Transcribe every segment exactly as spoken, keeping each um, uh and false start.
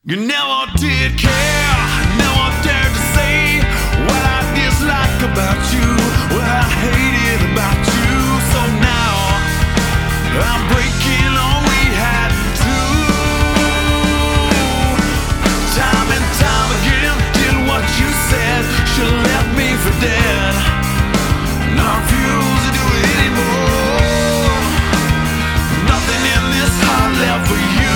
You never did care, never dared to say what I dislike about you, what I hated about you. So now I'm breaking all we had to. Time and time again, did what you said, should've left me for dead. And I refuse to do it anymore. Nothing in this heart left for you.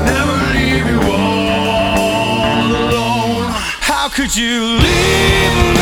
How could you leave?